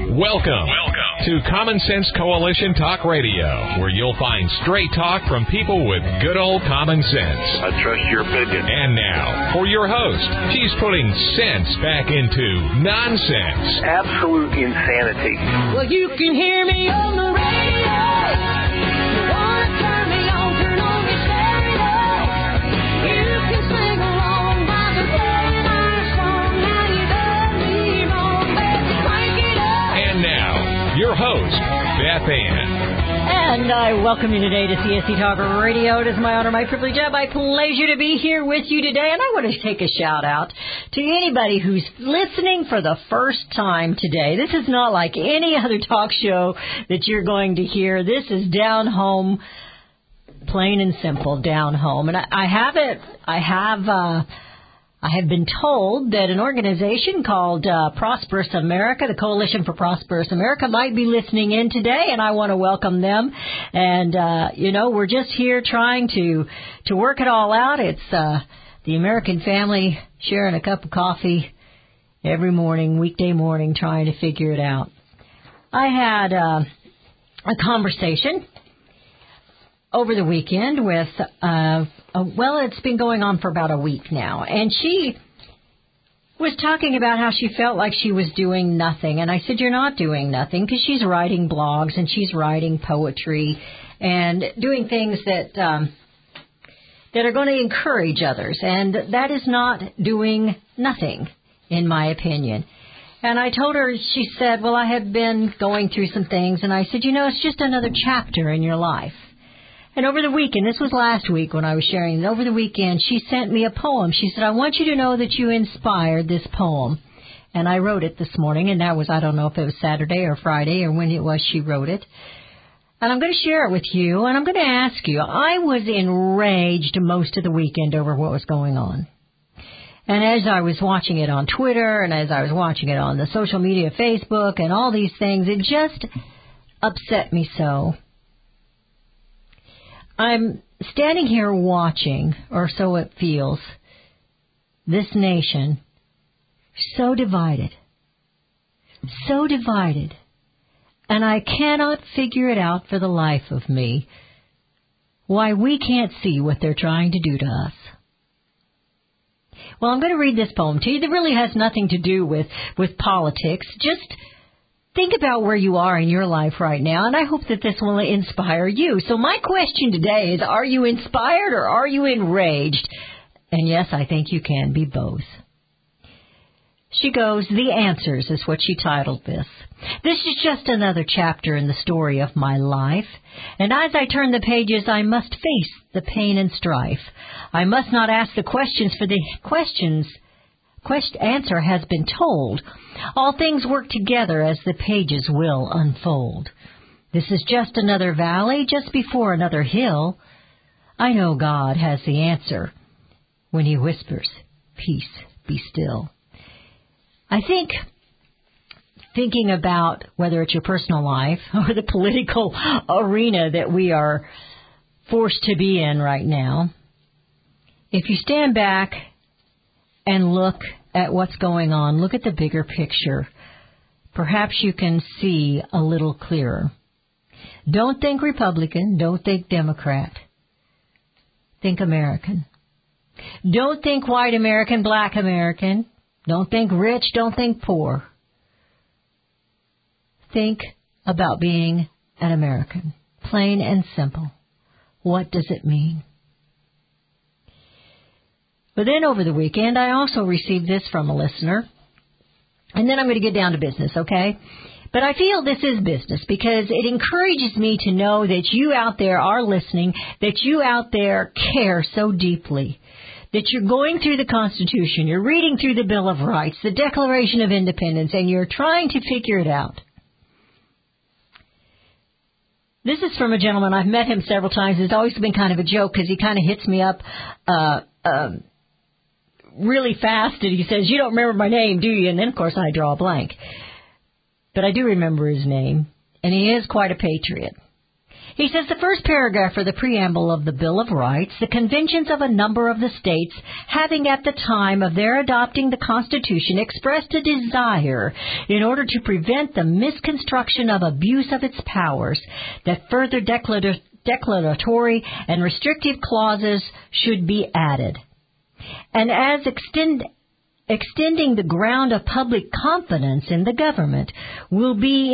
Welcome to Common Sense Coalition Talk Radio, where you'll find straight talk from people with good old common sense. I trust your opinion. And now, for your host, she's putting sense back into nonsense. Absolute insanity. Well, you can hear me on the radio. You want to turn me on, turn on your stereo. You can sing along while they're playing our song. Now you done me wrong, baby, crank it up. And now, your host, Beth Ann. And I welcome you today to CSC Talk Radio. It is my honor, my privilege, and my pleasure to be here with you today. And I want to take a shout out to anybody who's listening for the first time today. This is not like any other talk show that you're going to hear. This is down home, plain and simple, down home. And I have been told that an organization called Prosperous America, the Coalition for Prosperous America, might be listening in today, and I want to welcome them. And, we're just here trying to work it all out. It's the American family sharing a cup of coffee every morning, weekday morning, trying to figure it out. I had a conversation over the weekend with, it's been going on for about a week now. And she was talking about how she felt like she was doing nothing. And I said, you're not doing nothing, because she's writing blogs and she's writing poetry and doing things that are going to encourage others. And that is not doing nothing, in my opinion. And I told her, she said, well, I have been going through some things. And I said, it's just another chapter in your life. And over the weekend, this was last week when I was sharing, over the weekend, she sent me a poem. She said, I want you to know that you inspired this poem. And I wrote it this morning, and that was, I don't know if it was Saturday or Friday or when it was she wrote it. And I'm going to share it with you, and I'm going to ask you, I was enraged most of the weekend over what was going on. And as I was watching it on Twitter, and as I was watching it on the social media, Facebook, and all these things, it just upset me so. I'm standing here watching, or so it feels, this nation so divided, and I cannot figure it out for the life of me why we can't see what they're trying to do to us. Well, I'm going to read this poem to you that really has nothing to do with politics. Just think about where you are in your life right now, and I hope that this will inspire you. So my question today is, are you inspired or are you enraged? And yes, I think you can be both. She goes, The Answers is what she titled this. This is just another chapter in the story of my life. And as I turn the pages, I must face the pain and strife. I must not ask the questions, for the answer has been told. All things work together as the pages will unfold. This is just another valley, just before another hill. I know God has the answer when He whispers, peace, be still. I think thinking about whether it's your personal life or the political arena that we are forced to be in right now, if you stand back and look at what's going on, look at the bigger picture, perhaps you can see a little clearer. Don't think Republican, don't think Democrat. Think American. Don't think white American, black American. Don't think rich, don't think poor. Think about being an American. Plain and simple. What does it mean? But then over the weekend, I also received this from a listener. And then I'm going to get down to business, okay? But I feel this is business because it encourages me to know that you out there are listening, that you out there care so deeply, that you're going through the Constitution, you're reading through the Bill of Rights, the Declaration of Independence, and you're trying to figure it out. This is from a gentleman. I've met him several times. It's always been kind of a joke because he kind of hits me up really fast, and he says, you don't remember my name, do you? And then, of course, I draw a blank. But I do remember his name, and he is quite a patriot. He says the first paragraph of the preamble of the Bill of Rights, the conventions of a number of the states having at the time of their adopting the Constitution expressed a desire in order to prevent the misconstruction of abuse of its powers that further declaratory and restrictive clauses should be added. And as extending the ground of public confidence in the government will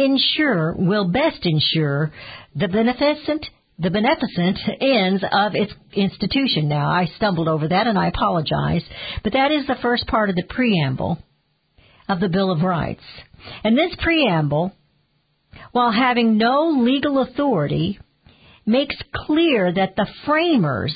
best ensure the beneficent ends of its institution. Now, I stumbled over that and I apologize, but that is the first part of the preamble of the Bill of Rights. And this preamble, while having no legal authority, makes clear that the framers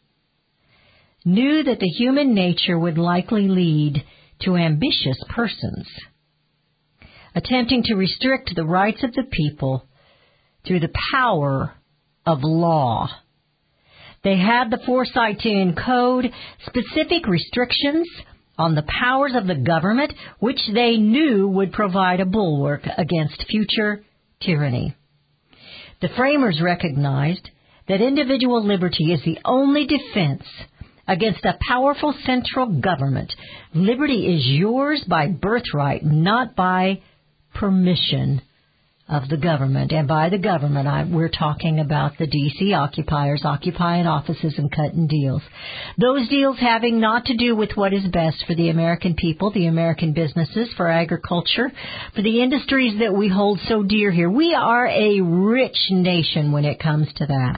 knew that the human nature would likely lead to ambitious persons attempting to restrict the rights of the people through the power of law. They had the foresight to encode specific restrictions on the powers of the government, which they knew would provide a bulwark against future tyranny. The framers recognized that individual liberty is the only defense against a powerful central government. Liberty is yours by birthright, not by permission of the government. And by the government, we're talking about the D.C. occupiers occupying offices and cutting deals. Those deals having not to do with what is best for the American people, the American businesses, for agriculture, for the industries that we hold so dear here. We are a rich nation when it comes to that.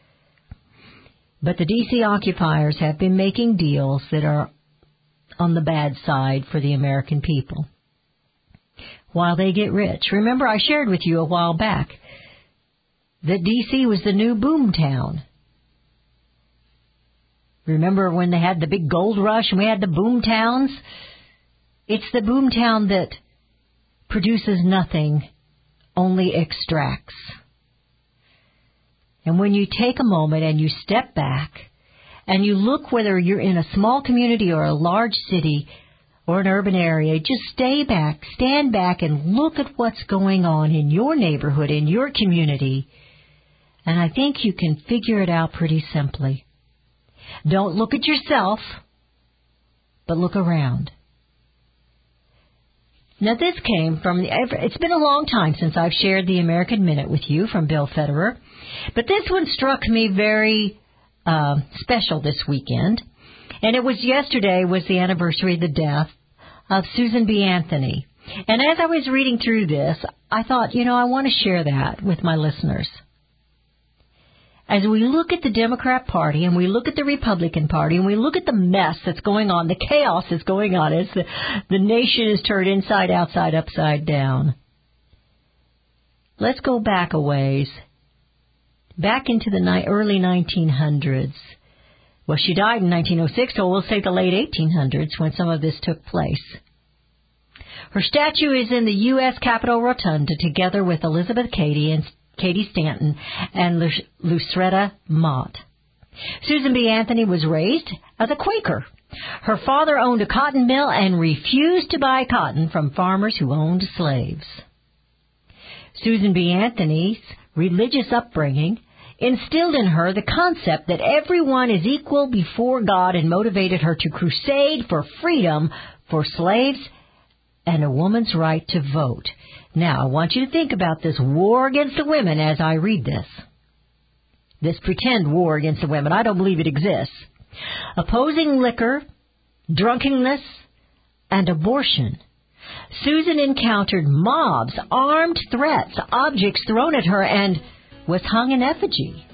But the D.C. occupiers have been making deals that are on the bad side for the American people while they get rich. Remember, I shared with you a while back that D.C. was the new boom town. Remember when they had the big gold rush and we had the boom towns? It's the boom town that produces nothing, only extracts. And when you take a moment and you step back and you look whether you're in a small community or a large city or an urban area, just stand back and look at what's going on in your neighborhood, in your community. And I think you can figure it out pretty simply. Don't look at yourself, but look around. Now this came from it's been a long time since I've shared the American Minute with you from Bill Federer, but this one struck me very special this weekend. And it was yesterday was the anniversary of the death of Susan B. Anthony. And as I was reading through this, I thought, I want to share that with my listeners. As we look at the Democrat Party and we look at the Republican Party and we look at the mess that's going on, the chaos that's going on as the nation is turned inside, outside, upside down. Let's go back a ways, back into the early 1900s. Well, she died in 1906, so we'll say the late 1800s when some of this took place. Her statue is in the U.S. Capitol Rotunda together with Elizabeth Cady Stanton and Lucretta Mott. Susan B. Anthony was raised as a Quaker. Her father owned a cotton mill and refused to buy cotton from farmers who owned slaves. Susan B. Anthony's religious upbringing instilled in her the concept that everyone is equal before God and motivated her to crusade for freedom for slaves and a woman's right to vote. Now, I want you to think about this war against the women as I read this. This pretend war against the women. I don't believe it exists. Opposing liquor, drunkenness, and abortion. Susan encountered mobs, armed threats, objects thrown at her, and was hung in effigy.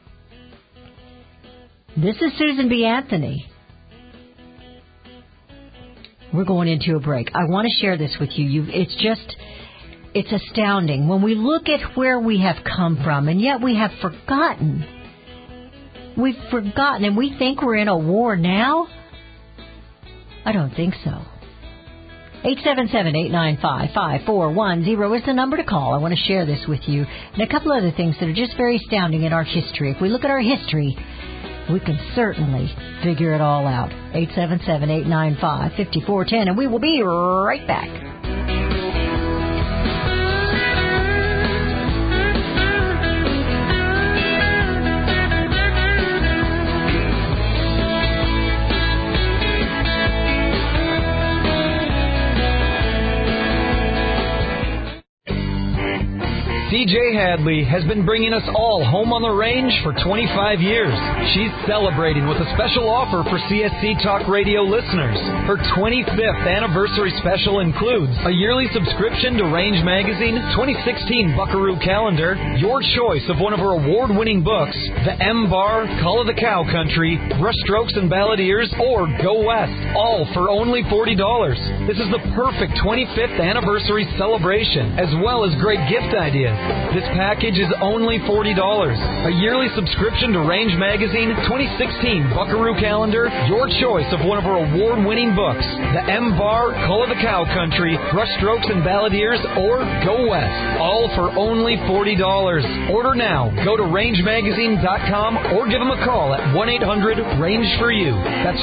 This is Susan B. Anthony. We're going into a break. I want to share this with you. It's astounding when we look at where we have come from, and yet we have forgotten. We've forgotten, and we think we're in a war now? I don't think so. 877-895-5410 is the number to call. I want to share this with you. And a couple other things that are just very astounding in our history. If we look at our history, we can certainly figure it all out. 877-895-5410, and we will be right back. DJ Hadley has been bringing us all home on the range for 25 years. She's celebrating with a special offer for CSC Talk Radio listeners. Her 25th anniversary special includes a yearly subscription to Range Magazine, 2016 Buckaroo Calendar, your choice of one of her award-winning books, The M-Bar, Call of the Cow Country, Brushstrokes and Balladeers, or Go West, all for only $40. This is the perfect 25th anniversary celebration, as well as great gift ideas. This package is only $40. A yearly subscription to Range Magazine, 2016 Buckaroo Calendar, your choice of one of her award-winning books, The M-Bar, Call of the Cow Country, Brushstrokes and Balladeers, or Go West, all for only $40. Order now. Go to rangemagazine.com or give them a call at 1-800-RANGE-FOR-YOU. That's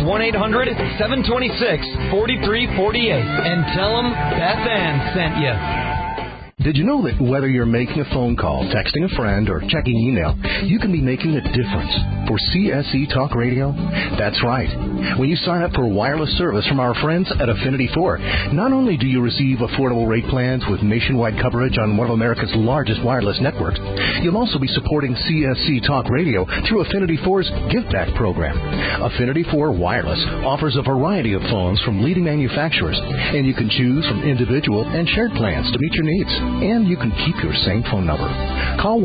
1-800-726-4348. And tell them Beth Ann sent you. Did you know that whether you're making a phone call, texting a friend, or checking email, you can be making a difference for CSE Talk Radio? That's right. When you sign up for wireless service from our friends at Affinity 4, not only do you receive affordable rate plans with nationwide coverage on one of America's largest wireless networks, you'll also be supporting CSC Talk Radio through Affinity 4's Give Back program. Affinity 4 Wireless offers a variety of phones from leading manufacturers, and you can choose from individual and shared plans to meet your needs. And you can keep your same phone number. Call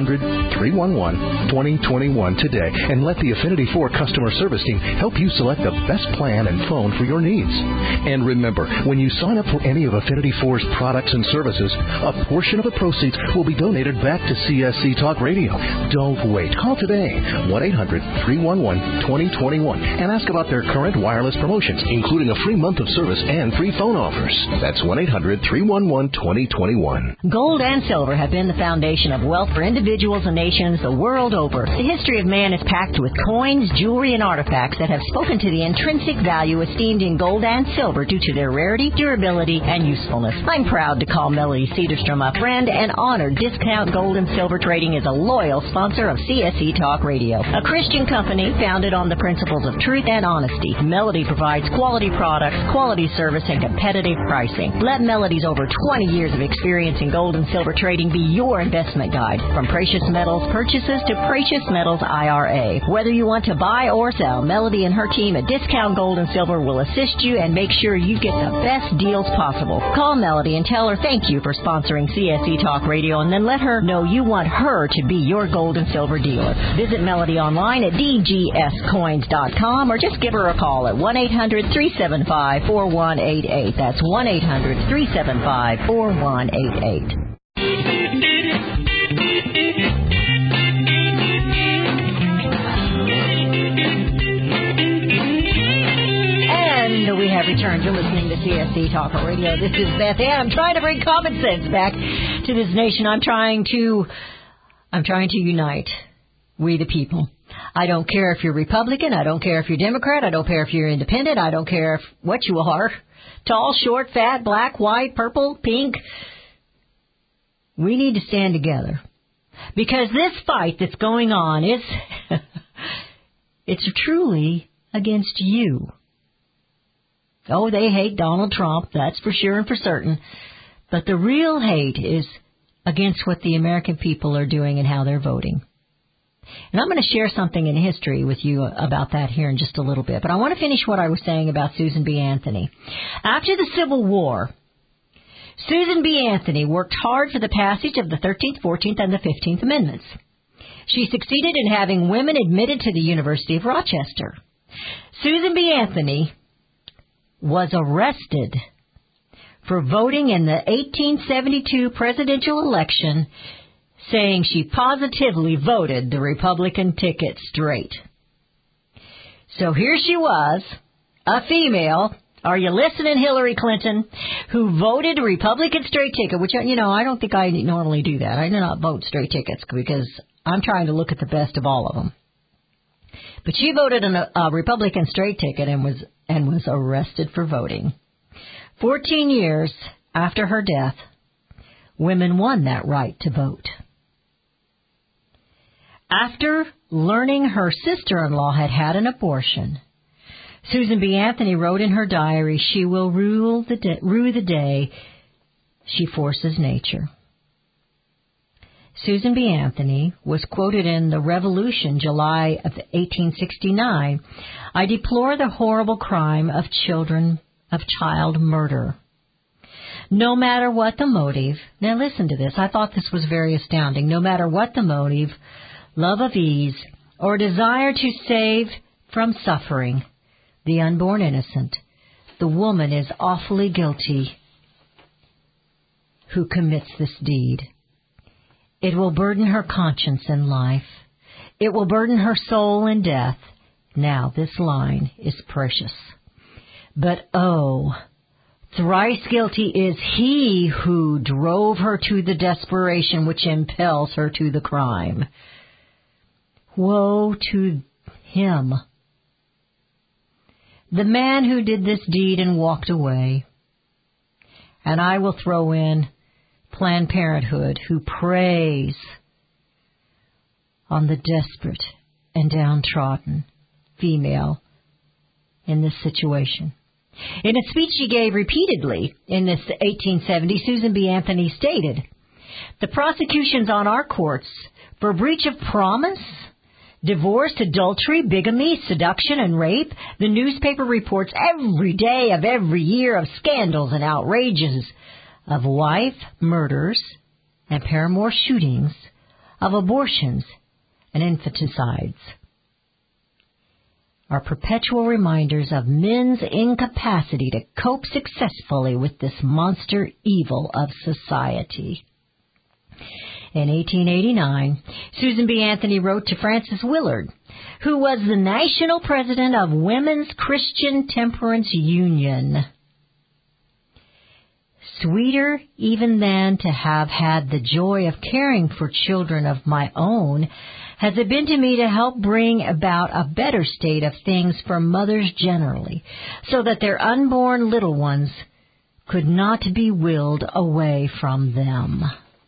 1-800-311-2021 today and let the Affinity 4 customer service team help you select the best plan and phone for your needs. And remember, when you sign up for any of Affinity 4's products and services, a portion of the proceeds will be donated back to CSC Talk Radio. Don't wait. Call today, 1-800-311-2021, and ask about their current wireless promotions, including a free month of service and free phone offers. That's 1-800-311-2021. Gold and silver have been the foundation of wealth for individuals and nations the world over. The history of man is packed with coins, jewelry, and artifacts that have spoken to the intrinsic value esteemed in gold and silver due to their rarity, durability, and usefulness. I'm proud to call Melody Cedarstrom a friend and honored Discount Gold and Silver Trading is a loyal sponsor of CSE Talk Radio, a Christian company founded on the principles of truth and honesty. Melody provides quality products, quality service, and competitive pricing. Let Melody's over 20 years of experience in gold and silver trading be your investment guide. From precious metals purchases to precious metals IRA. Whether you want to buy or sell, Melody and her team at Discount Gold and Silver will assist you and make sure you get the best deals possible. Call Melody and tell her thank you for sponsoring CSE Talk Radio, and then let her know you want her to be your gold and silver dealer. Visit Melody online at dgscoins.com or just give her a call at 1-800-375-4188. That's 1-800-375-4188. And we have returned. You're listening to CSC Talk Radio. This is Beth Ann. I'm trying to bring common sense back to this nation. I'm trying to unite we the people. I don't care if you're Republican. I don't care if you're Democrat. I don't care if you're independent. I don't care what you are. Tall, short, fat, black, white, purple, pink. We need to stand together. Because this fight that's going on is it's truly against you. Oh, they hate Donald Trump, that's for sure and for certain. But the real hate is against what the American people are doing and how they're voting. And I'm going to share something in history with you about that here in just a little bit. But I want to finish what I was saying about Susan B. Anthony. After the Civil War, Susan B. Anthony worked hard for the passage of the 13th, 14th, and the 15th Amendments. She succeeded in having women admitted to the University of Rochester. Susan B. Anthony was arrested for voting in the 1872 presidential election, saying she positively voted the Republican ticket straight. So here she was, a female, are you listening, Hillary Clinton, who voted a Republican straight ticket, which, I don't think I normally do that. I do not vote straight tickets because I'm trying to look at the best of all of them. But she voted a Republican straight ticket and was arrested for voting. 14 years after her death, women won that right to vote. After learning her sister-in-law had had an abortion, Susan B. Anthony wrote in her diary, she will rue the day she forces nature. Susan B. Anthony was quoted in The Revolution, July of 1869, "I deplore the horrible crime of child murder. No matter what the motive," now listen to this, I thought this was very astounding, "no matter what the motive, love of ease, or desire to save from suffering the unborn innocent, the woman is awfully guilty who commits this deed. It will burden her conscience in life. It will burden her soul in death." Now, this line is precious. "But oh, thrice guilty is he who drove her to the desperation which impels her to the crime. Woe to him, the man who did this deed and walked away." And I will throw in Planned Parenthood, who preys on the desperate and downtrodden female in this situation. In a speech she gave repeatedly in this 1870, Susan B. Anthony stated, "The prosecutions on our courts for breach of promise, divorce, adultery, bigamy, seduction, and rape, the newspaper reports every day of every year of scandals and outrages, of wife murders and paramour shootings, of abortions and infanticides, are perpetual reminders of men's incapacity to cope successfully with this monster evil of society." In 1889, Susan B. Anthony wrote to Frances Willard, who was the national president of Women's Christian Temperance Union, "Sweeter even than to have had the joy of caring for children of my own has it been to me to help bring about a better state of things for mothers generally, so that their unborn little ones could not be willed away from them."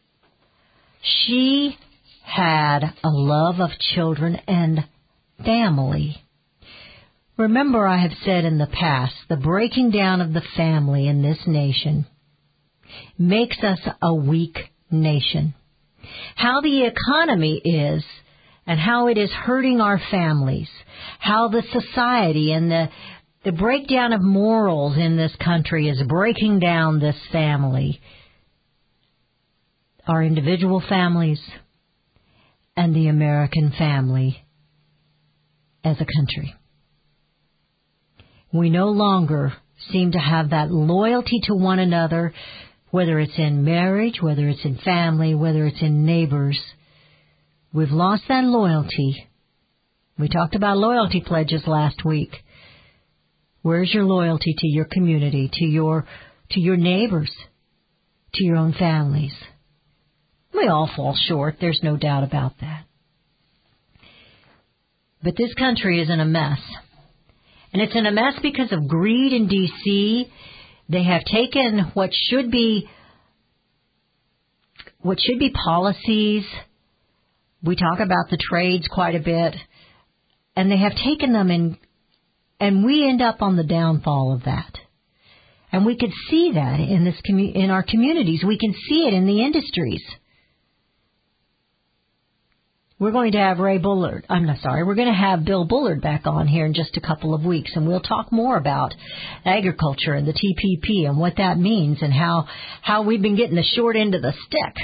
She had a love of children and family. Remember, I have said in the past, the breaking down of the family in this nation makes us a weak nation. How the economy is and how it is hurting our families, how the society and the breakdown of morals in this country is breaking down this family, our individual families, and the American family as a country. We no longer seem to have that loyalty to one another, whether it's in marriage, whether it's in family, whether it's in neighbors. We've lost that loyalty. We talked about loyalty pledges last week. Where's your loyalty to your community, to your neighbors, to your own families? We all fall short. There's no doubt about that. But this country is in a mess. And it's in a mess because of greed in D.C. They have taken what should be policies. We talk about the trades quite a bit. And they have taken them and we end up on the downfall of that. And we could see that in our communities. We can see it in the industries. We're going to have we're going to have Bill Bullard back on here in just a couple of weeks, and we'll talk more about agriculture and the TPP and what that means and how we've been getting the short end of the stick.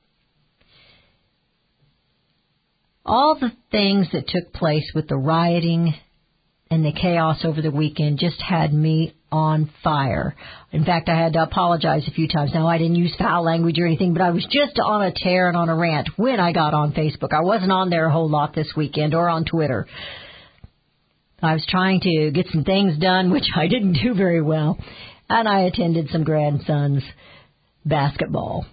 All the things that took place with the rioting and the chaos over the weekend just had me on fire. In fact, I had to apologize a few times. Now, I didn't use foul language or anything, but I was just on a tear and on a rant when I got on Facebook. I wasn't on there a whole lot this weekend or on Twitter. I was trying to get some things done, which I didn't do very well, and I attended some grandsons' basketball.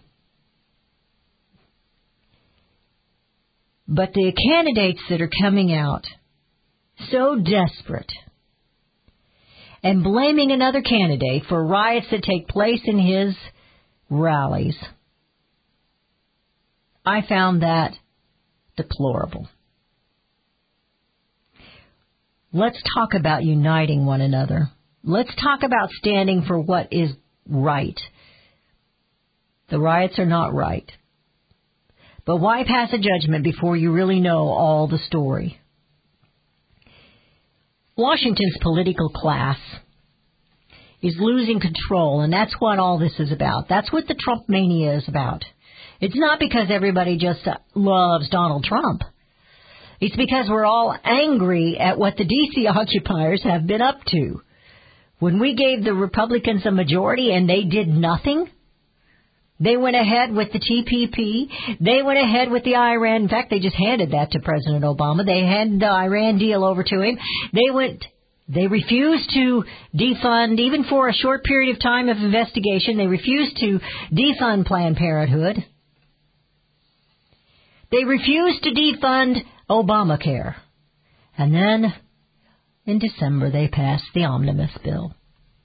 But the candidates that are coming out so desperate and blaming another candidate for riots that take place in his rallies, I found that deplorable. Let's talk about uniting one another. Let's talk about standing for what is right. The riots are not right. But why pass a judgment before you really know all the story? Washington's political class is losing control, and that's what all this is about. That's what the Trump mania is about. It's not because everybody just loves Donald Trump. It's because we're all angry at what the D.C. occupiers have been up to. When we gave the Republicans a majority and they did nothing, they went ahead with the TPP. They went ahead with the Iran. In fact, they just handed that to President Obama. They handed the Iran deal over to him. They refused to defund, even for a short period of time of investigation, they refused to defund Planned Parenthood. They refused to defund Obamacare. And then, in December, they passed the Omnibus Bill.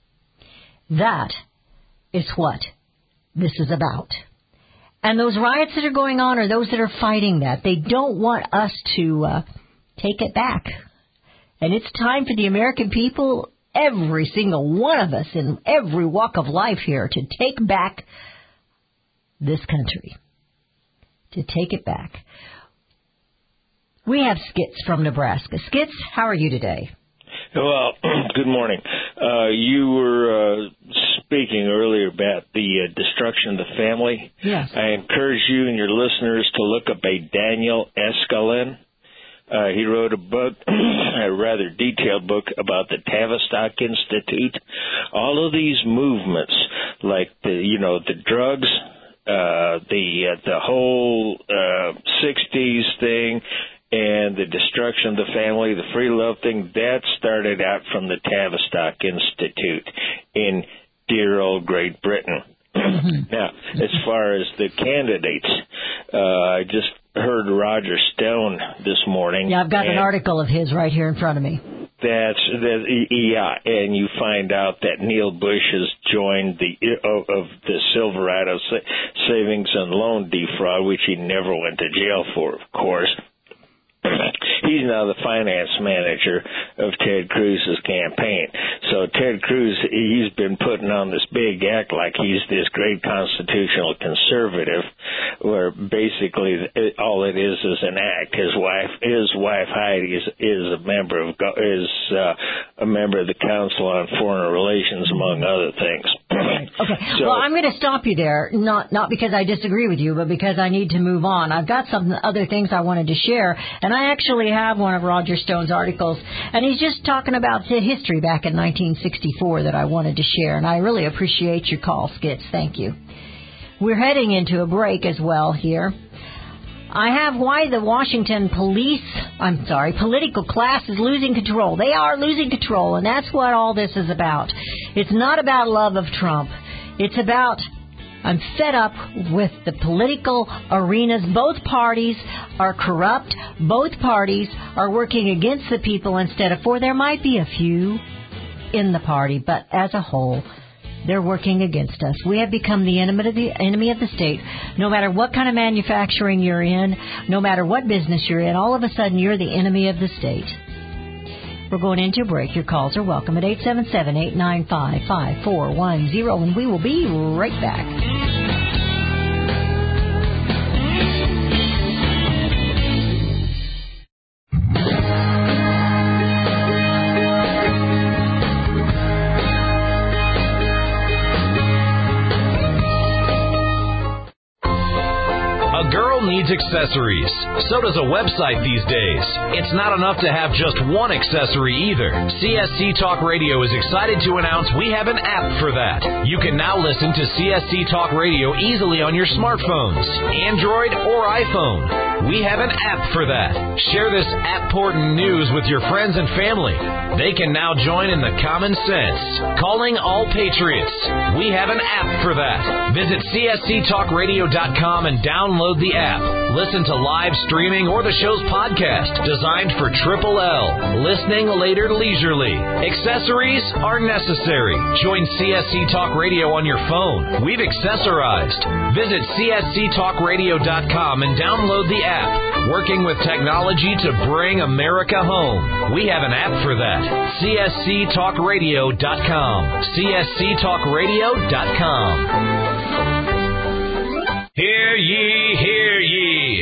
That is what this is about. And those riots that are going on are those that are fighting that. They don't want us to take it back. And it's time for the American people, every single one of us in every walk of life here, to take back this country. To take it back. We have Skits from Nebraska. Skits, how are you today? Well, good morning. You were speaking earlier about the destruction of the family. Yes. I encourage you and your listeners to look up a Daniel Escalin. He wrote a book, a rather detailed book about the Tavistock Institute. All of these movements, like the drugs, the whole 60s thing, and the destruction of the family, the free love thing, that started out from the Tavistock Institute in dear old Great Britain. Now, as far as the candidates, I just heard Roger Stone this morning. Yeah, I've got an article of his right here in front of me. Yeah, and you find out that Neil Bush has joined the Silverado Savings and Loan defraud, which he never went to jail for, of course. He's now the finance manager of Ted Cruz's campaign. So Ted Cruz, he's been putting on this big act like he's this great constitutional conservative, where basically all it is an act. His wife Heidi is a member of the Council on Foreign Relations, among other things. Okay. So, well, I'm going to stop you there, not because I disagree with you, but because I need to move on. I've got some other things I wanted to share, and I actually have one of Roger Stone's articles, and he's just talking about the history back in 1964 that I wanted to share, and I really appreciate your call, Skits. Thank you. We're heading into a break as well here. I have why the Washington political class is losing control. They are losing control, and that's what all this is about. It's not about love of Trump. It's about, I'm fed up with the political arenas. Both parties are corrupt. Both parties are working against the people instead of for. There might be a few in the party, but as a whole, they're working against us. We have become the enemy of the state. No matter what kind of manufacturing you're in, no matter what business you're in, all of a sudden you're the enemy of the state. We're going into a break. Your calls are welcome at 877-895-5410, and we will be right back. Needs accessories. So does a website these days. It's not enough to have just one accessory either. CSC Talk Radio is excited to announce we have an app for that. You can now listen to CSC Talk Radio easily on your smartphones, Android or iPhone. We have an app for that. Share this app-portant news with your friends and family. They can now join in the common sense. Calling all patriots. We have an app for that. Visit csctalkradio.com and download the app. Listen to live streaming or the show's podcast, designed for Triple L. Listening later leisurely. Accessories are necessary. Join CSC Talk Radio on your phone. We've accessorized. Visit csctalkradio.com and download the app. Working with technology to bring America home. We have an app for that. csctalkradio.com. csctalkradio.com. Hear ye, hear ye.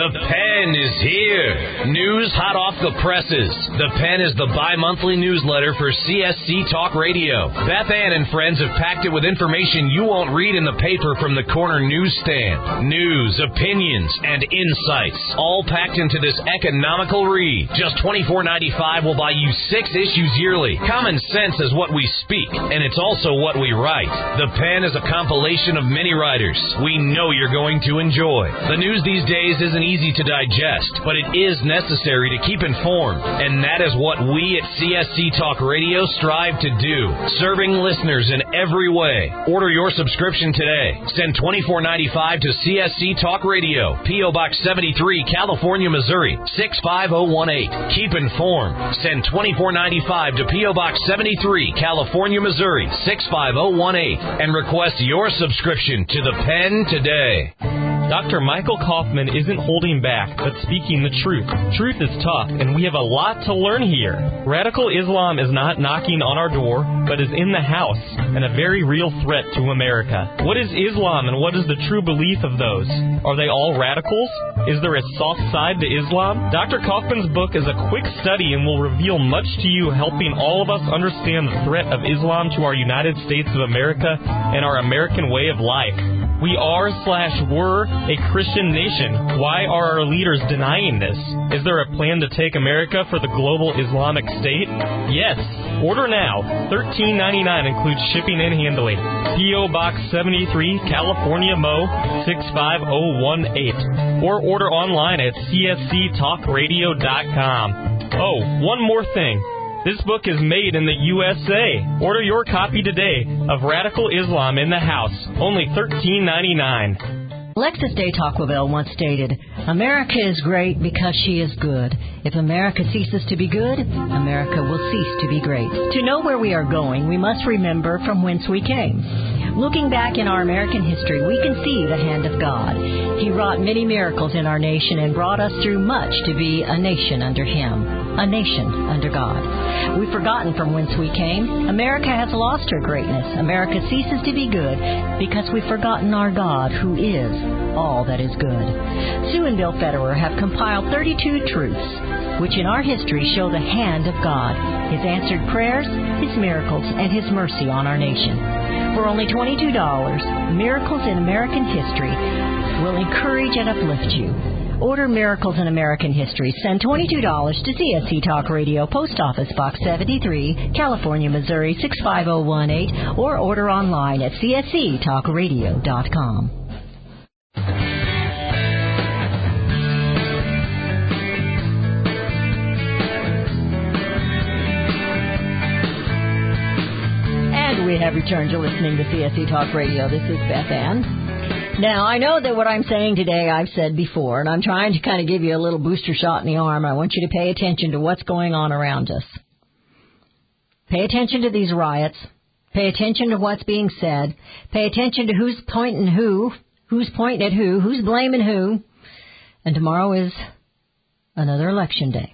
The Pen is here. News hot off the presses. The Pen is the bi-monthly newsletter for CSC Talk Radio. Beth Ann and friends have packed it with information you won't read in the paper from the corner newsstand. News, opinions, and insights, all packed into this economical read. Just $24.95 will buy you 6 issues yearly. Common sense is what we speak, and it's also what we write. The Pen is a compilation of many writers we know you're going to enjoy. The news these days isn't easy to digest, but it is necessary to keep informed, and that is what we at CSC Talk Radio strive to do, serving listeners in every way. Order your subscription today. Send $24.95 to CSC Talk Radio, P.O. Box 73, California, Missouri, 65018. Keep informed. Send $24.95 to P.O. Box 73, California, Missouri, 65018, and request your subscription to The Pen today. Dr. Michael Kaufman isn't holding back, but speaking the truth. Truth is tough, and we have a lot to learn here. Radical Islam is not knocking on our door, but is in the house, and a very real threat to America. What is Islam, and what is the true belief of those? Are they all radicals? Is there a soft side to Islam? Dr. Kaufman's book is a quick study and will reveal much to you, helping all of us understand the threat of Islam to our United States of America and our American way of life. We are/were a Christian nation. Why are our leaders denying this? Is there a plan to take America for the global Islamic State? Yes. Order now. $13.99 includes shipping and handling. P.O. Box 73, California, Mo. 65018. Or order online at csctalkradio.com. Oh, one more thing. This book is made in the USA. Order your copy today of Radical Islam in the House. Only $13.99. Alexis de Tocqueville once stated, "America is great because she is good. If America ceases to be good, America will cease to be great." To know where we are going, we must remember from whence we came. Looking back in our American history, we can see the hand of God. He wrought many miracles in our nation and brought us through much to be a nation under Him, a nation under God. We've forgotten from whence we came. America has lost her greatness. America ceases to be good because we've forgotten our God, who is all that is good. Sue and Bill Federer have compiled 32 truths, which in our history show the hand of God, His answered prayers, His miracles, and His mercy on our nation. For only $22, Miracles in American History will encourage and uplift you. Order Miracles in American History. Send $22 to CSC Talk Radio, Post Office Box 73, California, Missouri, 65018, or order online at csctalkradio.com. We have returned to listening to CSC Talk Radio. This is Beth Ann. Now, I know that what I'm saying today I've said before, and I'm trying to kind of give you a little booster shot in the arm. I want you to pay attention to what's going on around us. Pay attention to these riots. Pay attention to what's being said. Pay attention to who's pointing who, who's pointing at who, who's blaming who. And tomorrow is another election day.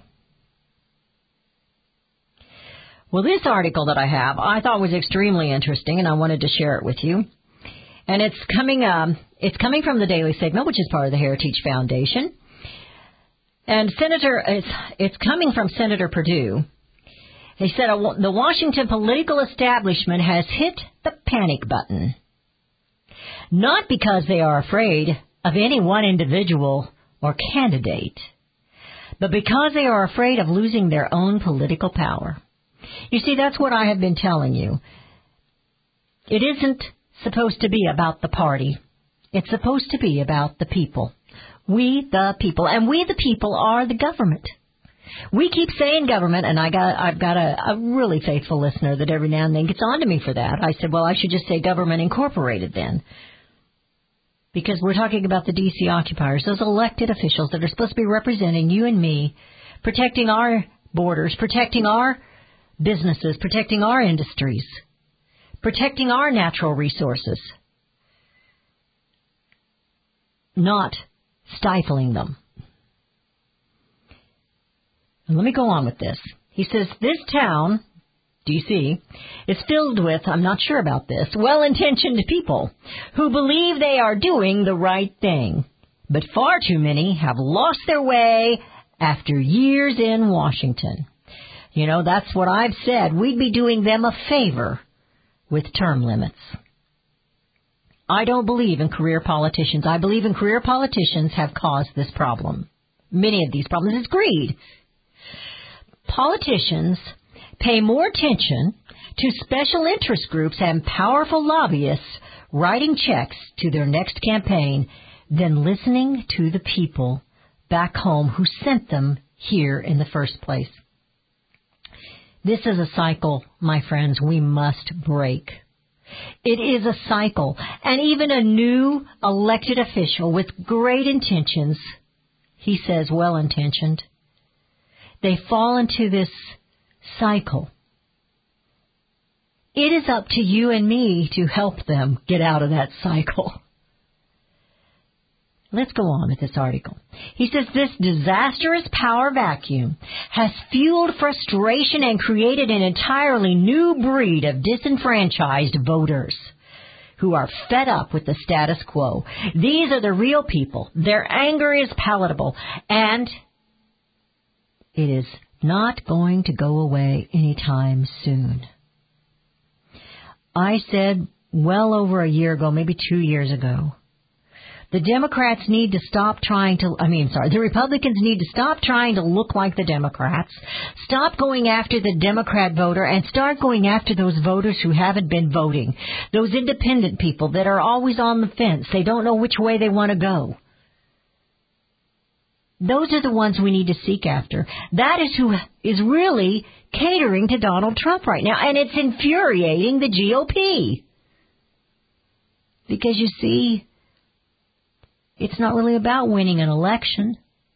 Well, this article that I have, I thought was extremely interesting, and I wanted to share it with you. And it's coming from the Daily Signal, which is part of the Heritage Foundation. And it's coming from Senator Perdue. He said the Washington political establishment has hit the panic button. Not because they are afraid of any one individual or candidate, but because they are afraid of losing their own political power. You see, that's what I have been telling you. It isn't supposed to be about the party. It's supposed to be about the people. We the people. And we the people are the government. We keep saying government, and I've got a really faithful listener that every now and then gets on to me for that. I said, well, I should just say Government Incorporated then. Because we're talking about the D.C. occupiers, those elected officials that are supposed to be representing you and me, protecting our borders, protecting our businesses, protecting our industries, protecting our natural resources, not stifling them. And let me go on with this. He says, this town, D.C., is filled with, I'm not sure about this, well-intentioned people who believe they are doing the right thing, But far too many have lost their way after years in Washington. You know, that's what I've said. We'd be doing them a favor with term limits. I don't believe in career politicians. I believe in career politicians have caused this problem. Many of these problems is greed. Politicians pay more attention to special interest groups and powerful lobbyists writing checks to their next campaign than listening to the people back home who sent them here in the first place. This is a cycle, my friends, we must break. It is a cycle, and even a new elected official with great intentions, he says well-intentioned, they fall into this cycle. It is up to you and me to help them get out of that cycle. Let's go on with this article. He says this disastrous power vacuum has fueled frustration and created an entirely new breed of disenfranchised voters who are fed up with the status quo. These are the real people. Their anger is palatable, and it is not going to go away anytime soon. I said well over a year ago, maybe 2 years ago, the Democrats need to stop trying to, the Republicans need to stop trying to look like the Democrats, stop going after the Democrat voter, and start going after those voters who haven't been voting, those independent people that are always on the fence. They don't know which way they want to go. Those are the ones we need to seek after. That is who is really catering to Donald Trump right now, and it's infuriating the GOP. Because you see, it's not really about winning an election,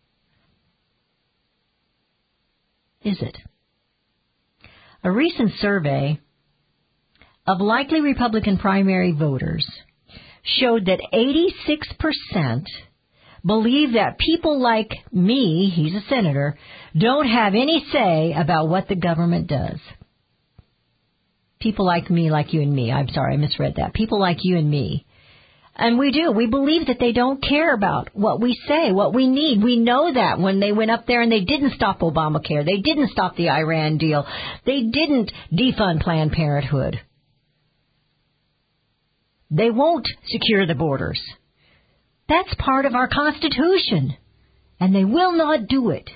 is it? A recent survey of likely Republican primary voters showed that 86% believe that people like me, he's a senator, don't have any say about what the government does. People like me, like you and me. I'm sorry, I misread that. People like you and me. And we do. We believe that they don't care about what we say, what we need. We know that when they went up there and they didn't stop Obamacare. They didn't stop the Iran deal. They didn't defund Planned Parenthood. They won't secure the borders. That's part of our Constitution. And they will not do it.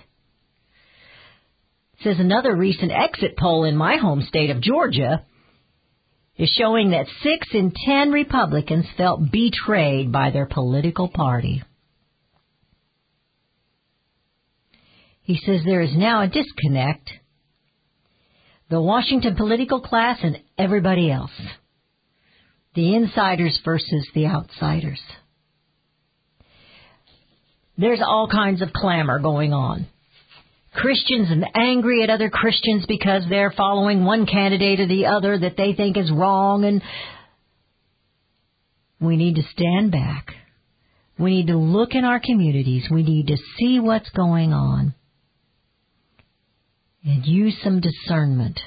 Says another recent exit poll in my home state of Georgia is showing that 6 in 10 Republicans felt betrayed by their political party. He says there is now a disconnect. The Washington political class and everybody else. The insiders versus the outsiders. There's all kinds of clamor going on. Christians and angry at other Christians because they're following one candidate or the other that they think is wrong. And we need to stand back. We need to look in our communities. We need to see what's going on and use some discernment.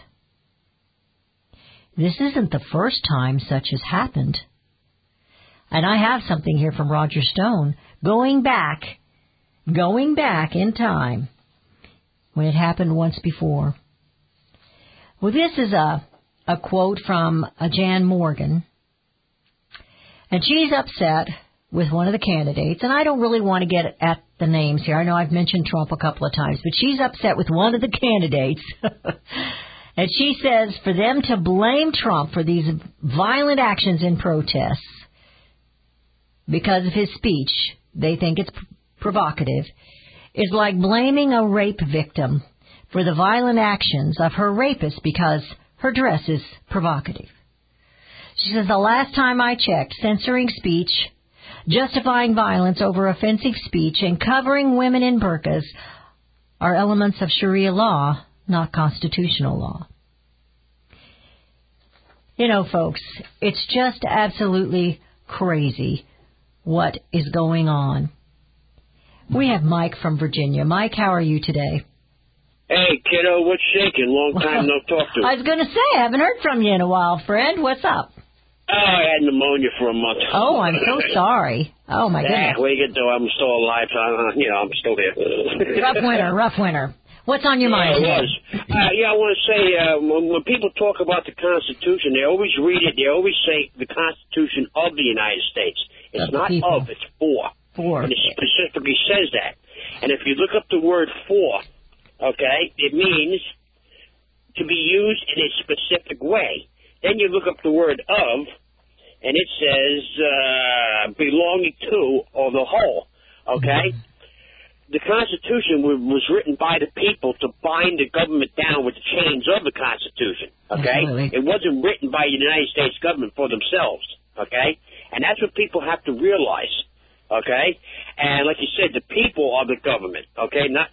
This isn't the first time such has happened. And I have something here from Roger Stone going back in time. When it happened once before. Well, this is a quote from Jan Morgan. And she's upset with one of the candidates. And I don't really want to get at the names here. I know I've mentioned Trump a couple of times. But she's upset with one of the candidates. And she says for them to blame Trump for these violent actions in protests because of his speech, they think it's provocative, is like blaming a rape victim for the violent actions of her rapist because her dress is provocative. She says, the last time I checked, censoring speech, justifying violence over offensive speech, and covering women in burqas are elements of Sharia law, not constitutional law. You know, folks, it's just absolutely crazy what is going on. We have Mike from Virginia. Mike, how are you today? Hey, kiddo, what's shaking? Long time no talk to. I was going to say, I haven't heard from you in a while, friend. What's up? Oh, I had pneumonia for a month. Oh, I'm so sorry. Oh, my goodness. What are you going to do? I'm still alive, so I'm still here. Rough winter. What's on your mind today? It was. I want to say, when people talk about the Constitution, they always read it, they always say the Constitution of the United States. It's not of, it's for. And it specifically says that. And if you look up the word for, okay, it means to be used in a specific way. Then you look up the word of, and it says belonging to or the whole, okay? The Constitution was written by the people to bind the government down with the chains of the Constitution, okay? Absolutely. It wasn't written by the United States government for themselves, okay? And that's what people have to realize, okay? And like you said, the people are the government, okay? Not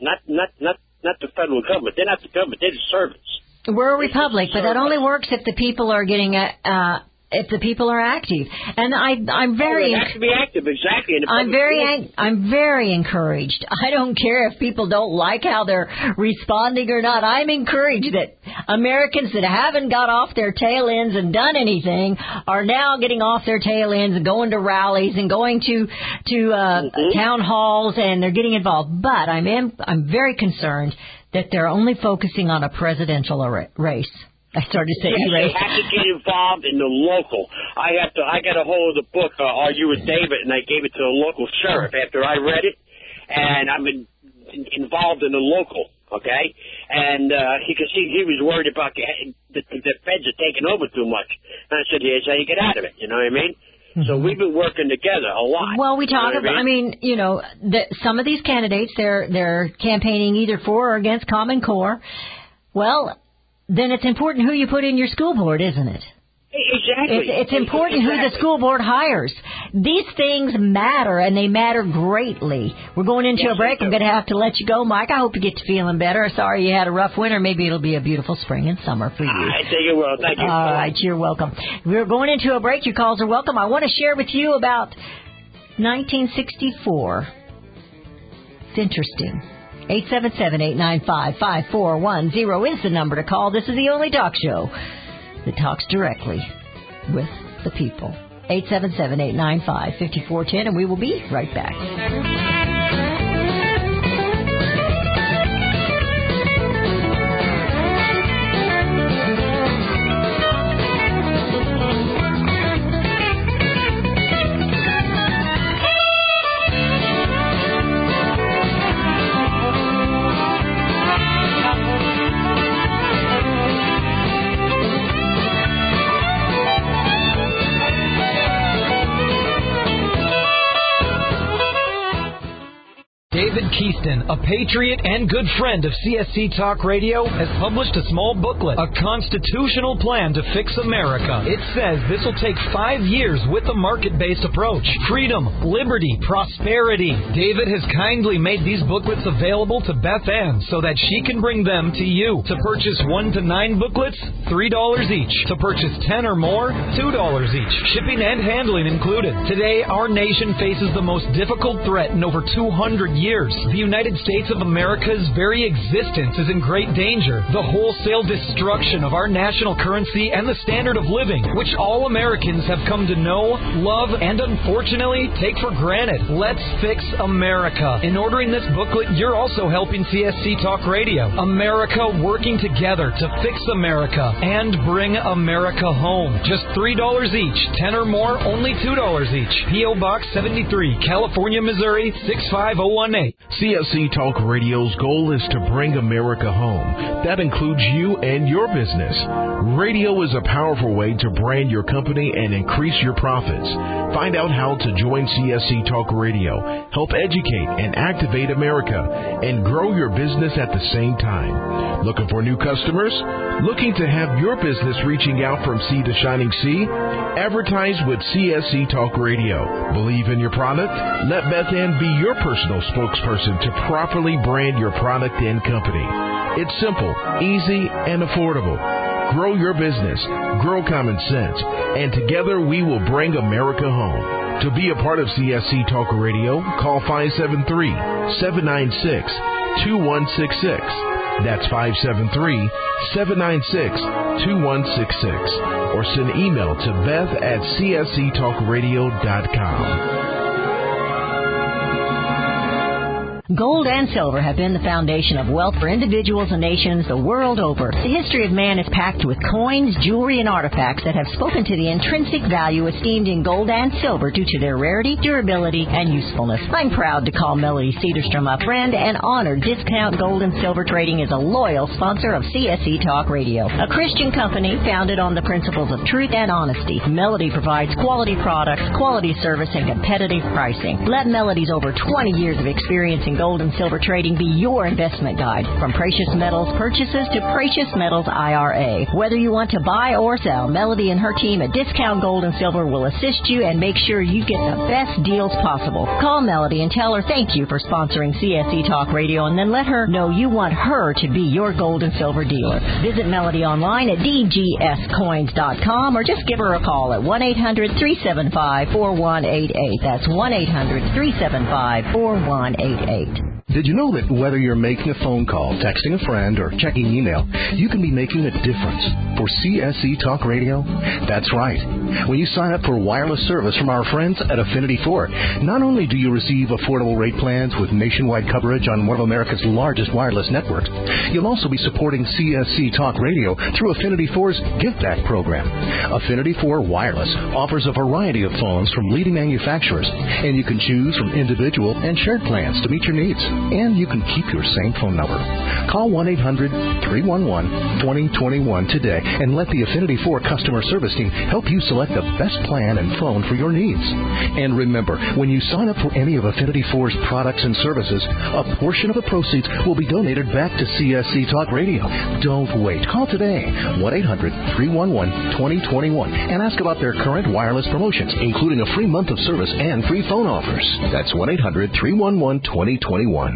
the federal government. They're not the government. They're the servants. We're a republic, but that only works if the people are getting if the people are active. And I'm very they have to be active, exactly. I'm very encouraged. I don't care if people don't like how they're responding or not. I'm encouraged that Americans that haven't got off their tail ends and done anything are now getting off their tail ends and going to rallies and going to town halls, and they're getting involved. But I'm very concerned that they're only focusing on a presidential race. I started saying race. They have to get involved in the local. I got a hold of the book, Are You with David, and I gave it to the local sheriff after I read it, and I've been involved in the local, okay? And he was worried about the feds are taking over too much. And I said, here's how you get out of it, you know what I mean? So we've been working together a lot. Well, we talk about, some of these candidates, they're campaigning either for or against Common Core. Well, then it's important who you put in your school board, isn't it? Exactly. It's important who the school board hires. These things matter, and they matter greatly. We're going into a break. I'm going to have to let you go, Mike. I hope you get to feeling better. Sorry you had a rough winter. Maybe it'll be a beautiful spring and summer for you. I think it will. Thank you. All right, you're welcome. We're going into a break. Your calls are welcome. I want to share with you about 1964. It's interesting. 877-895-5410 is the number to call. This is the only talk show that talks directly with the people. 877-895-5410, and we will be right back. David Keaston, a patriot and good friend of CSC Talk Radio, has published a small booklet, A Constitutional Plan to Fix America. It says this will take 5 years with a market-based approach. Freedom, liberty, prosperity. David has kindly made these booklets available to Beth Ann so that she can bring them to you. To purchase 1 to 9 booklets, $3 each. To purchase 10 or more, $2 each. Shipping and handling included. Today, our nation faces the most difficult threat in over 200 years. The United States of America's very existence is in great danger. The wholesale destruction of our national currency and the standard of living, which all Americans have come to know, love, and unfortunately take for granted. Let's fix America. In ordering this booklet, you're also helping CSC Talk Radio. America working together to fix America and bring America home. Just $3 each. 10 or more, only $2 each. P.O. Box 73, California, Missouri, 65018. CSC Talk Radio's goal is to bring America home. That includes you and your business. Radio is a powerful way to brand your company and increase your profits. Find out how to join CSC Talk Radio, help educate and activate America, and grow your business at the same time. Looking for new customers? Looking to have your business reaching out from sea to shining sea? Advertise with CSC Talk Radio. Believe in your product? Let Beth Ann be your personal spokesperson to properly brand your product and company. It's simple, easy, and affordable. Grow your business, grow common sense, and together we will bring America home. To be a part of CSC Talk Radio, call 573-796-2166. That's 573-796-2166. Or send email to Beth@csctalkradio.com. Gold and silver have been the foundation of wealth for individuals and nations the world over. The history of man is packed with coins, jewelry, and artifacts that have spoken to the intrinsic value esteemed in gold and silver due to their rarity, durability, and usefulness. I'm proud to call Melody Cedarstrom a friend and honored Discount Gold and Silver Trading is a loyal sponsor of CSC Talk Radio, a Christian company founded on the principles of truth and honesty. Melody provides quality products, quality service, and competitive pricing. Let Melody's over 20 years of experience in gold and silver trading be your investment guide. From precious metals purchases to precious metals IRA. Whether you want to buy or sell, Melody and her team at Discount Gold and Silver will assist you and make sure you get the best deals possible. Call Melody and tell her thank you for sponsoring CSC Talk Radio, and then let her know you want her to be your gold and silver dealer. Visit Melody online at dgscoins.com or just give her a call at 1-800-375-4188. That's 1-800-375-4188. Did you know that whether you're making a phone call, texting a friend, or checking email, you can be making a difference for CSC Talk Radio? That's right. When you sign up for wireless service from our friends at Affinity 4, not only do you receive affordable rate plans with nationwide coverage on one of America's largest wireless networks, you'll also be supporting CSC Talk Radio through Affinity 4's Give Back program. Affinity 4 Wireless offers a variety of phones from leading manufacturers, and you can choose from individual and shared plans to meet your needs. And you can keep your same phone number. Call 1-800-311-2021 today and let the Affinity 4 customer service team help you select the best plan and phone for your needs. And remember, when you sign up for any of Affinity 4's products and services, a portion of the proceeds will be donated back to CSC Talk Radio. Don't wait. Call today, 1-800-311-2021, and ask about their current wireless promotions, including a free month of service and free phone offers. That's 1-800-311-2021.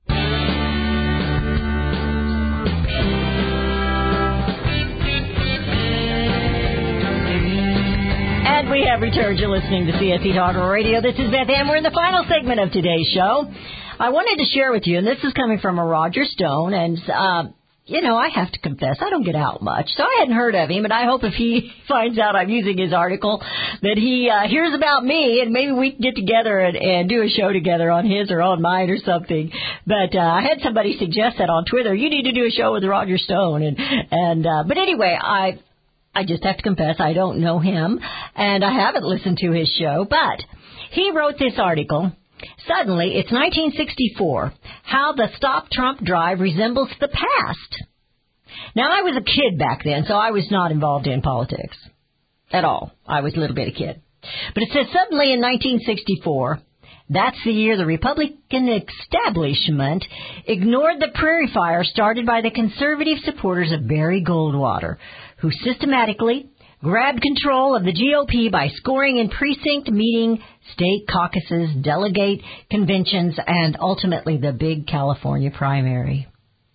And we have returned. You're listening to CSC Talk Radio. This is Beth Ann. We're in the final segment of today's show. I wanted to share with you, and this is coming from a Roger Stone, and I have to confess, I don't get out much, so I hadn't heard of him, and I hope if he finds out I'm using his article that he hears about me, and maybe we can get together and do a show together on his or on mine or something. But I had somebody suggest that on Twitter, you need to do a show with Roger Stone, but anyway, I just have to confess I don't know him, and I haven't listened to his show, but he wrote this article. Suddenly, it's 1964, how the Stop Trump drive resembles the past. Now, I was a kid back then, so I was not involved in politics at all. I was a little bit a kid. But it says suddenly in 1964, that's the year the Republican establishment ignored the prairie fire started by the conservative supporters of Barry Goldwater, who systematically grabbed control of the GOP by scoring in precinct meeting, state caucuses, delegate conventions, and ultimately the big California primary.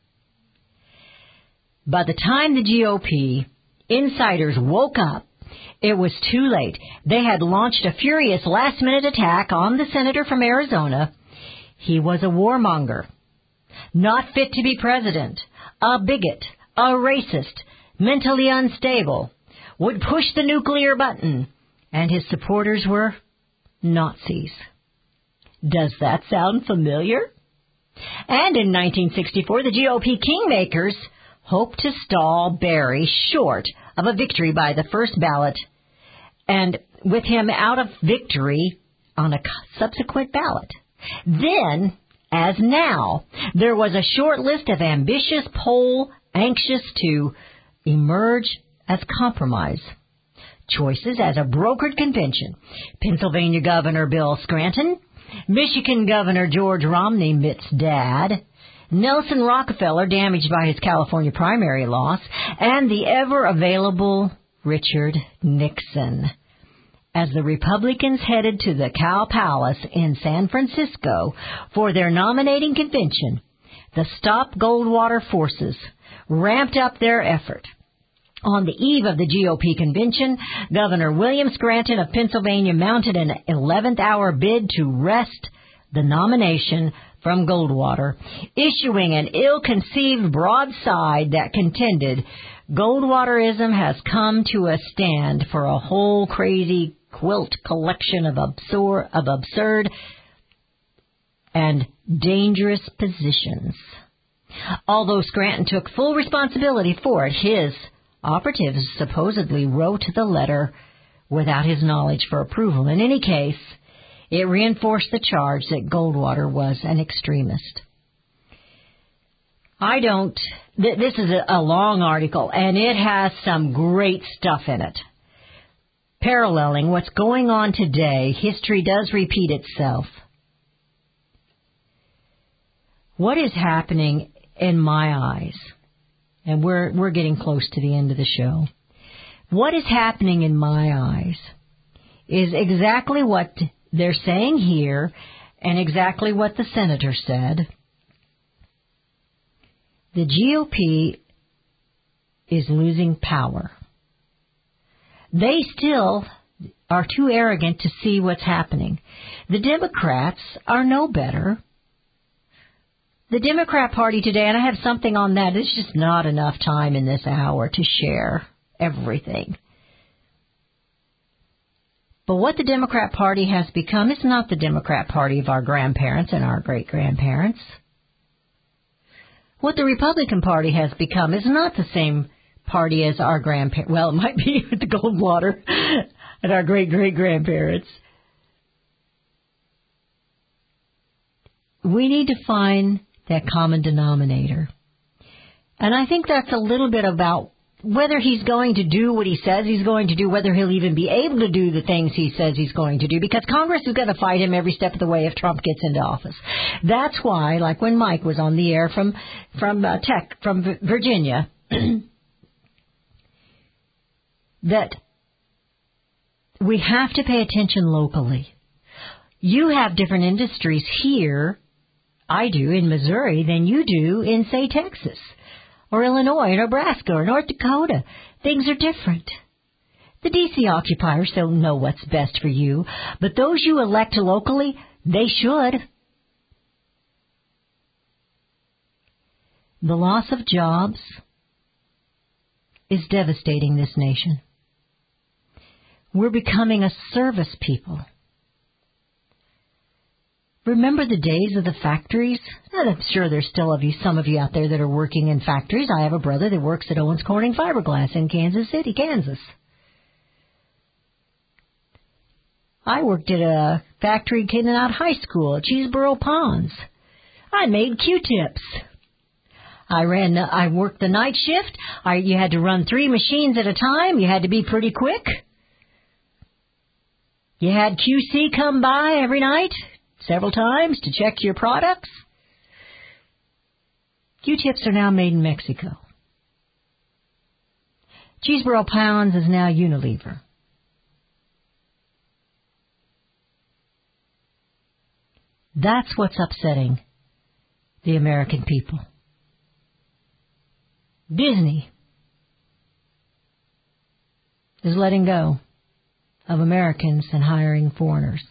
By the time the GOP insiders woke up, it was too late. They had launched a furious last-minute attack on the senator from Arizona. He was a warmonger, not fit to be president, a bigot, a racist, mentally unstable, would push the nuclear button, and his supporters were Nazis. Does that sound familiar? And in 1964, the GOP kingmakers hoped to stall Barry short of a victory by the first ballot, and with him out of victory on a subsequent ballot. Then, as now, there was a short list of ambitious poll anxious to emerge as compromise choices as a brokered convention. Pennsylvania Governor Bill Scranton, Michigan Governor George Romney, Mitt's dad, Nelson Rockefeller, damaged by his California primary loss, and the ever-available Richard Nixon. As the Republicans headed to the Cow Palace in San Francisco for their nominating convention, the Stop Goldwater forces ramped up their effort. On the eve of the GOP convention, Governor William Scranton of Pennsylvania mounted an 11th-hour bid to wrest the nomination from Goldwater, issuing an ill-conceived broadside that contended Goldwaterism has come to a stand for a whole crazy quilt collection of absurd and dangerous positions. Although Scranton took full responsibility for it, his operatives supposedly wrote the letter without his knowledge for approval. In any case, it reinforced the charge that Goldwater was an extremist. This is a long article, and it has some great stuff in it. Paralleling what's going on today, history does repeat itself. What is happening in my eyes, and we're getting close to the end of the show, what is happening in my eyes is exactly what they're saying here and exactly what the senator said. The GOP is losing power. They still are too arrogant to see what's happening. The Democrats are no better. The Democrat Party today, and I have something on that, it's just not enough time in this hour to share everything. But what the Democrat Party has become is not the Democrat Party of our grandparents and our great-grandparents. What the Republican Party has become is not the same party as our grandparents. Well, it might be with the Goldwater and our great-great-grandparents. We need to find that common denominator. And I think that's a little bit about whether he's going to do what he says he's going to do, whether he'll even be able to do the things he says he's going to do, because Congress is going to fight him every step of the way if Trump gets into office. That's why, like when Mike was on the air from Virginia, that we have to pay attention locally. You have different industries here, I do, in Missouri, than you do in, say, Texas, or Illinois, or Nebraska, or North Dakota. Things are different. The D.C. occupiers don't know what's best for you, but those you elect locally, they should. The loss of jobs is devastating this nation. We're becoming a service people. Remember the days of the factories? And I'm sure there's still some of you out there that are working in factories. I have a brother that works at Owens Corning Fiberglass in Kansas City, Kansas. I worked at a factory in and out of high school at Cheeseboro Ponds. I made Q-tips. I worked the night shift. You had to run 3 machines at a time. You had to be pretty quick. You had QC come by every night, several times, to check your products. Q-tips are now made in Mexico. Cheeseboro Ponds is now Unilever. That's what's upsetting the American people. Disney is letting go of Americans and hiring foreigners.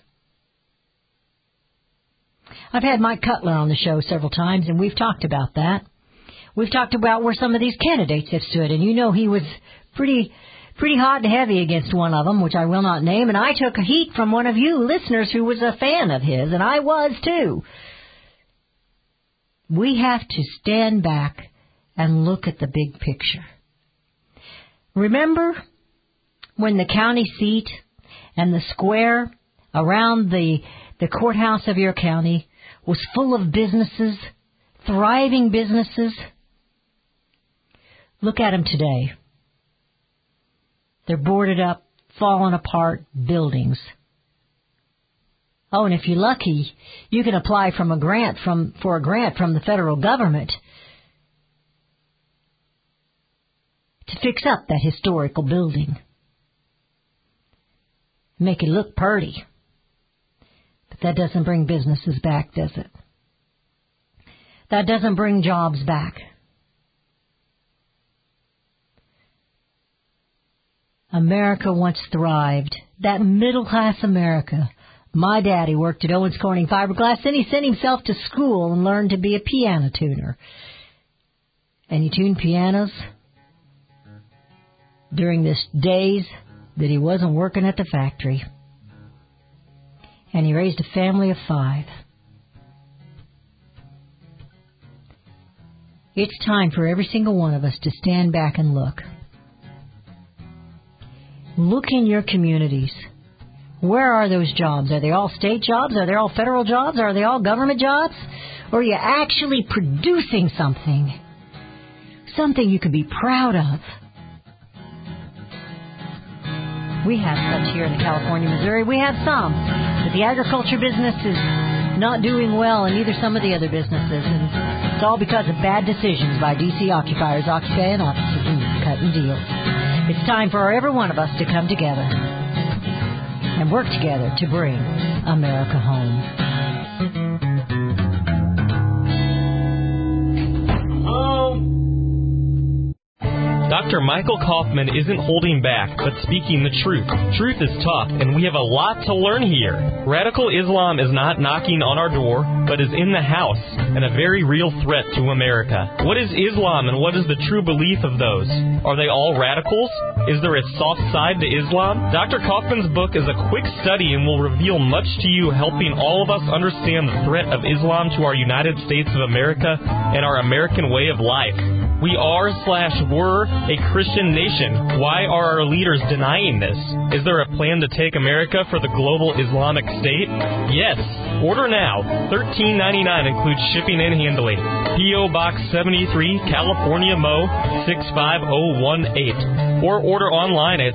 I've had Mike Cutler on the show several times, and we've talked about that. We've talked about where some of these candidates have stood, and you know he was pretty hot and heavy against one of them, which I will not name, and I took heat from one of you listeners who was a fan of his, and I was too. We have to stand back and look at the big picture. Remember when the county seat and the square around the courthouse of your county was full of businesses, thriving businesses? Look at them today. They're boarded up, fallen apart buildings. Oh, and if you're lucky, you can apply for a grant from the federal government to fix up that historical building. Make it look pretty. But that doesn't bring businesses back, does it? That doesn't bring jobs back. America once thrived. That middle-class America. My daddy worked at Owens Corning Fiberglass, then he sent himself to school and learned to be a piano tuner. And he tuned pianos during the days that he wasn't working at the factory. And he raised a family of 5. It's time for every single one of us to stand back and look. Look in your communities. Where are those jobs? Are they all state jobs? Are they all federal jobs? Are they all government jobs? Or are you actually producing something? Something you can be proud of. We have such here in California, Missouri. We have some. But the agriculture business is not doing well, and neither some of the other businesses. And it's all because of bad decisions by D.C. occupiers, occupying offices, and cutting deals. It's time for every one of us to come together and work together to bring America home. Dr. Michael Kaufman isn't holding back, but speaking the truth. Truth is tough, and we have a lot to learn here. Radical Islam is not knocking on our door, but is in the house, and a very real threat to America. What is Islam, and what is the true belief of those? Are they all radicals? Is there a soft side to Islam? Dr. Kaufman's book is a quick study and will reveal much to you, helping all of us understand the threat of Islam to our United States of America and our American way of life. We are/were a Christian nation. Why are our leaders denying this? Is there a plan to take America for the global Islamic State? Yes. Order now. $13.99 includes shipping and handling. P.O. Box 73, California, Mo. 65018. Or order online at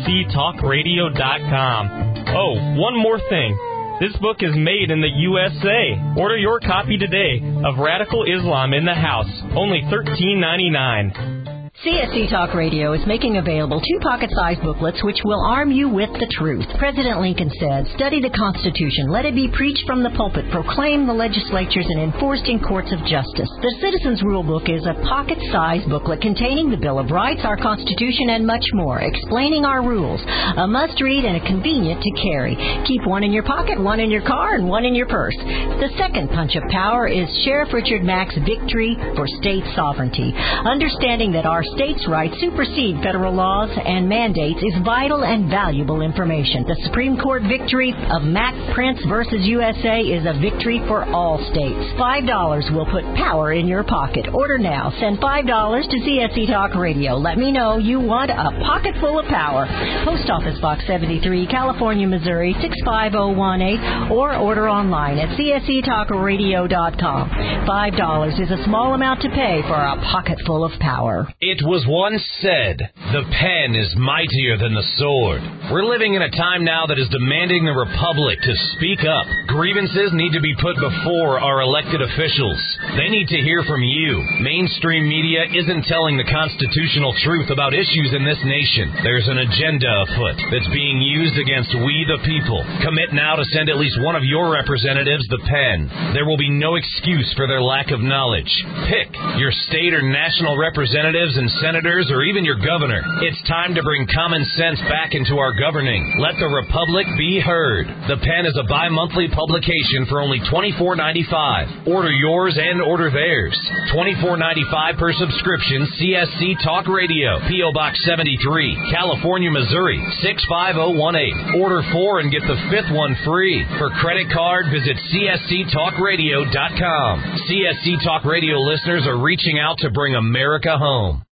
csctalkradio.com. Oh, one more thing. This book is made in the USA. Order your copy today of Radical Islam in the House. Only $13.99. CSC Talk Radio is making available 2 pocket-sized booklets which will arm you with the truth. President Lincoln said, "Study the Constitution. Let it be preached from the pulpit, proclaimed in the legislatures, and enforced in courts of justice." The Citizens Rule Book is a pocket-sized booklet containing the Bill of Rights, our Constitution, and much more, explaining our rules. A must-read and a convenient to carry. Keep one in your pocket, one in your car, and one in your purse. The second punch of power is Sheriff Richard Mack's Victory for State Sovereignty. Understanding that our states' rights supersede federal laws and mandates is vital and valuable information. The Supreme Court victory of Mack Prince versus USA is a victory for all states. $5 will put power in your pocket. Order now. Send $5 to CSC Talk Radio. Let me know you want a pocket full of power. Post Office Box 73, California, Missouri 65018, or order online at csctalkradio.com. $5 is a small amount to pay for a pocket full of power. It was once said, the pen is mightier than the sword. We're living in a time now that is demanding the Republic to speak up. Grievances need to be put before our elected officials. They need to hear from you. Mainstream media isn't telling the constitutional truth about issues in this nation. There's an agenda afoot that's being used against we the people. Commit now to send at least one of your representatives the pen. There will be no excuse for their lack of knowledge. Pick your state or national representatives and senators, or even your governor. It's time to bring common sense back into our governing. Let the Republic be heard. The Pen is a bi-monthly publication for only $24.95. Order yours and order theirs. $24.95 per subscription. CSC Talk Radio, P.O. Box 73, California, Missouri 65018. Order 4 and get the 5th one free. For credit card, visit csctalkradio.com. CSC Talk Radio listeners are reaching out to bring America home.